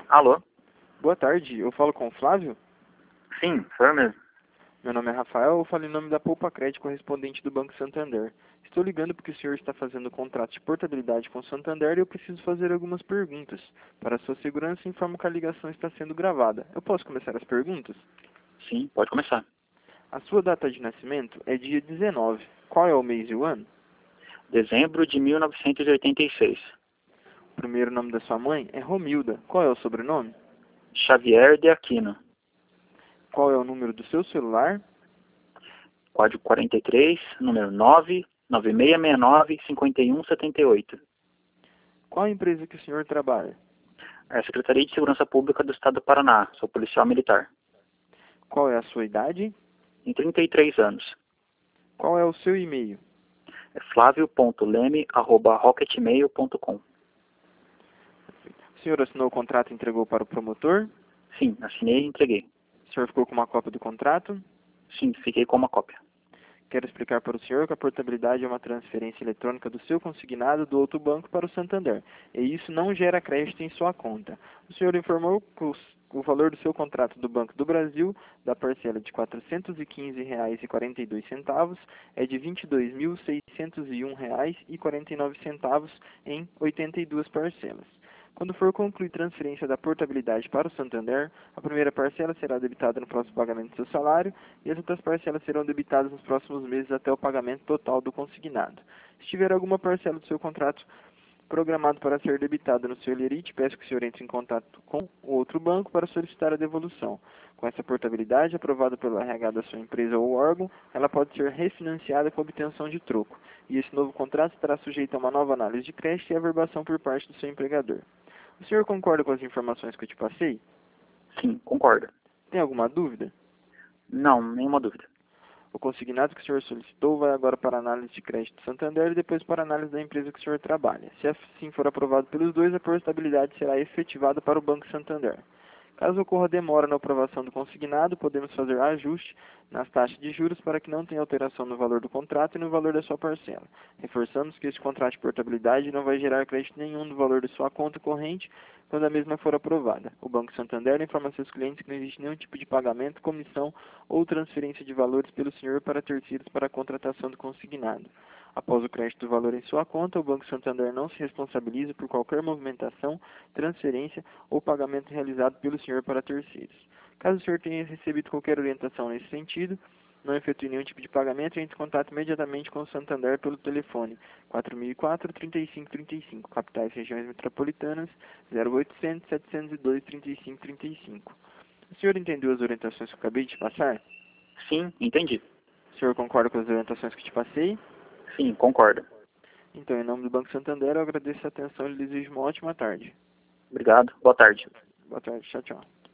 Alô? Boa tarde, eu falo com o Flávio? Sim, sou eu mesmo. Meu nome é Rafael, eu falo em nome da Poupa Crédito, correspondente do Banco Santander. Estou ligando porque o senhor está fazendo contrato de portabilidade com o Santander e eu preciso fazer algumas perguntas. Para sua segurança, informo que a ligação está sendo gravada. Eu posso começar as perguntas? Sim, pode começar. A sua data de nascimento é dia 19. Qual é o mês e o ano? Dezembro de 1986. O primeiro nome da sua mãe é Romilda. Qual é o sobrenome? Xavier de Aquino. Qual é o número do seu celular? Código 43, número 99669-5178. Qual a empresa que o senhor trabalha? É a Secretaria de Segurança Pública do Estado do Paraná. Sou policial militar. Qual é a sua idade? Em 33 anos. Qual é o seu e-mail? É flavio.leme@rocketmail.com. O senhor assinou o contrato e entregou para o promotor? Sim, assinei e entreguei. O senhor ficou com uma cópia do contrato? Sim, fiquei com uma cópia. Quero explicar para o senhor que a portabilidade é uma transferência eletrônica do seu consignado do outro banco para o Santander, e isso não gera crédito em sua conta. O senhor informou que o valor do seu contrato do Banco do Brasil, da parcela de R$ 415,42, é de R$ 22.601,49 em 82 parcelas. Quando for concluir transferência da portabilidade para o Santander, a primeira parcela será debitada no próximo pagamento do seu salário e as outras parcelas serão debitadas nos próximos meses até o pagamento total do consignado. Se tiver alguma parcela do seu contrato programado para ser debitada no seu Lerite, peço que o senhor entre em contato com o outro banco para solicitar a devolução. Com essa portabilidade, aprovada pelo RH da sua empresa ou órgão, ela pode ser refinanciada com obtenção de troco, e esse novo contrato estará sujeito a uma nova análise de crédito e averbação por parte do seu empregador. O senhor concorda com as informações que eu te passei? Sim, concordo. Tem alguma dúvida? Não, nenhuma dúvida. O consignado que o senhor solicitou vai agora para a análise de crédito do Santander e depois para a análise da empresa que o senhor trabalha. Se assim for aprovado pelos dois, a portabilidade será efetivada para o Banco Santander. Caso ocorra demora na aprovação do consignado, podemos fazer ajuste nas taxas de juros para que não tenha alteração no valor do contrato e no valor da sua parcela. Reforçamos que este contrato de portabilidade não vai gerar crédito nenhum no valor de sua conta corrente quando a mesma for aprovada. O Banco Santander informa a seus clientes que não existe nenhum tipo de pagamento, comissão ou transferência de valores pelo senhor para terceiros para a contratação do consignado. Após o crédito do valor em sua conta, o Banco Santander não se responsabiliza por qualquer movimentação, transferência ou pagamento realizado pelo senhor para terceiros. Caso o senhor tenha recebido qualquer orientação nesse sentido, não efetue nenhum tipo de pagamento, entre em contato imediatamente com o Santander pelo telefone 4004-3535, capitais e regiões metropolitanas 0800-702-3535. O senhor entendeu as orientações que eu acabei de te passar? Sim, entendi. O senhor concorda com as orientações que eu te passei? Sim, concordo. Então, em nome do Banco Santander, eu agradeço a atenção e lhe desejo uma ótima tarde. Obrigado. Boa tarde. Boa tarde. Tchau, tchau.